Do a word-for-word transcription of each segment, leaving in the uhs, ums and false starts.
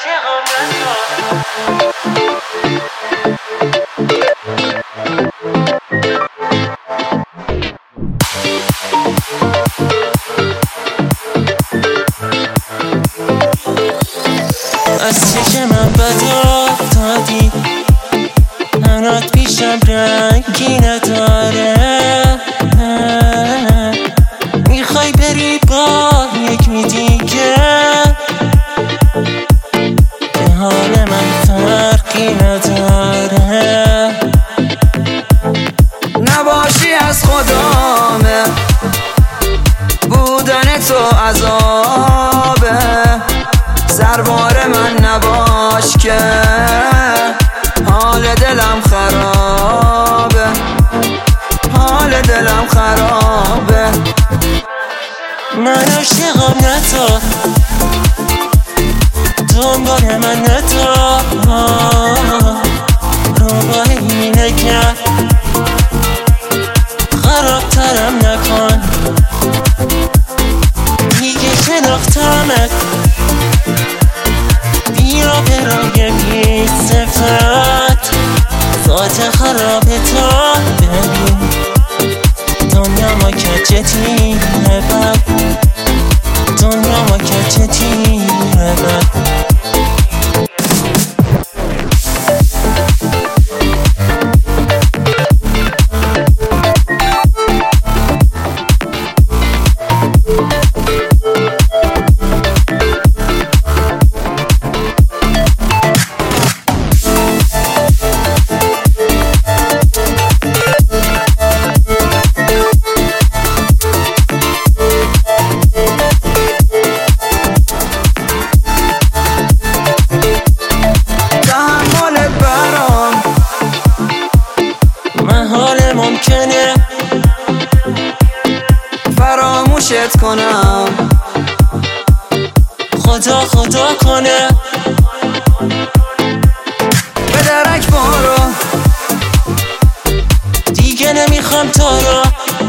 از چشمم بد افتادی، هنات پیشم رنگی نداره. میخوای بری با یکی دیگه، به حال من فرقی نداره. نباشی از خدامه، بودن تو عذابه. سربار من نباش که حال دلم خرابه، حال دلم خرابه. من عاشقم نه تو، دنبال من نه تو، رو با اینه کرد خرابترم نکن. دیگه شناختمت، بیا برای بی صفت. ذات خراب تو ببین، دنیا ما کچه تیره بد، دنیا ما کچه تیره بد. محال ممکنه فراموشت کنم، خدا خدا کنه. به درک برو، دیگه نمیخوام تو رو.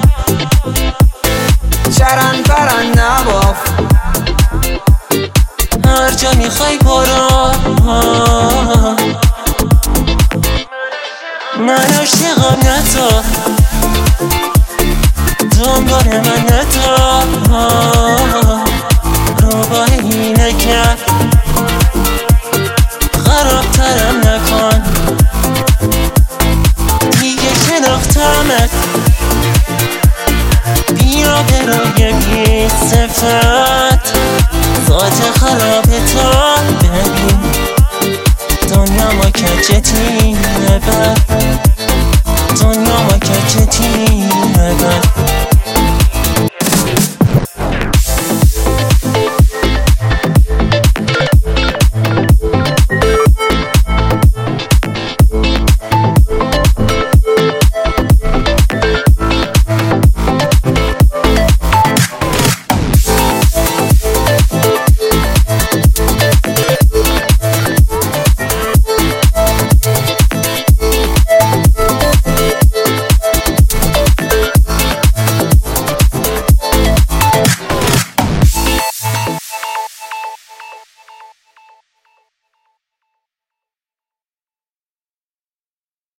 چرن پرن نباف، هر جا میخوای برو. من عاشقم نه تو، دنبال من نه تو، رو با اینه کرد خرابترم نکن. دیگه شناختمت، بیا برای بی صفت. ذات خراب تو ببین، دنیا ما کچه تیره بد، دنیا ما کچه تیره بد.